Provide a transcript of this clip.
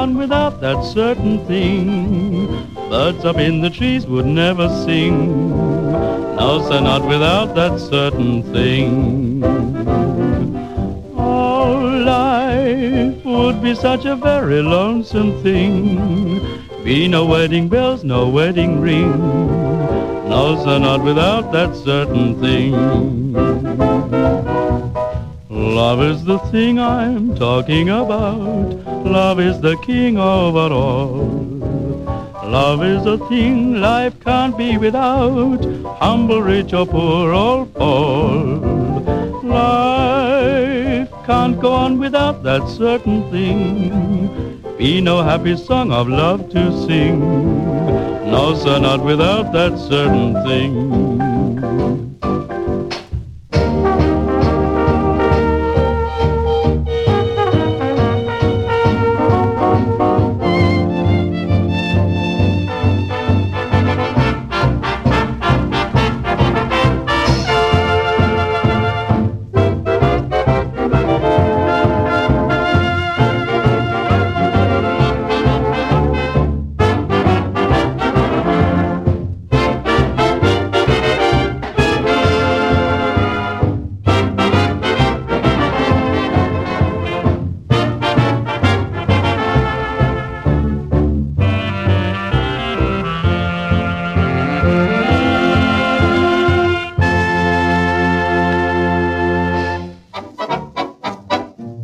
on without that certain thing. Birds up in the trees would never sing. No, sir, not without that certain thing. Oh, life would be such a very lonesome thing. Be no wedding bells, no wedding ring. No, sir, not without that certain thing. Love is the thing I'm talking about. Love is the king over all. Love is a thing life can't be without. Humble, rich, or poor, all fall. Life can't go on without that certain thing. Be no happy song of love to sing. No, sir, not without that certain thing.